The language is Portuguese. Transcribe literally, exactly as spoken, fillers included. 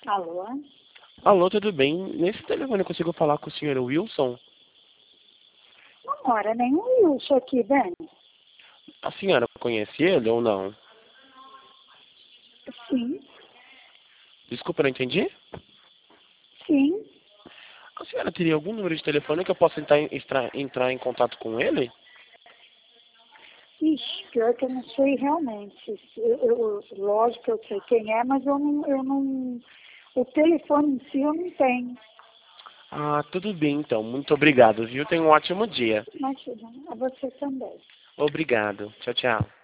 Alô? Alô, tudo bem? Nesse telefone eu consigo falar com o senhor Wilson? Não mora nenhum Wilson aqui, Dani. A senhora conhece ele ou não? Sim, Desculpa, não entendi? sim. A senhora teria algum número de telefone que eu possa tentar extra- entrar em contato com ele? Ixi, pior que eu não sei realmente. Eu, eu- lógico que eu sei quem é, mas eu não, eu não. O telefone em si eu não tenho. Ah, tudo bem então. Muito obrigado, viu? Tenha um ótimo dia. Mas a você também. Obrigado. Tchau, tchau.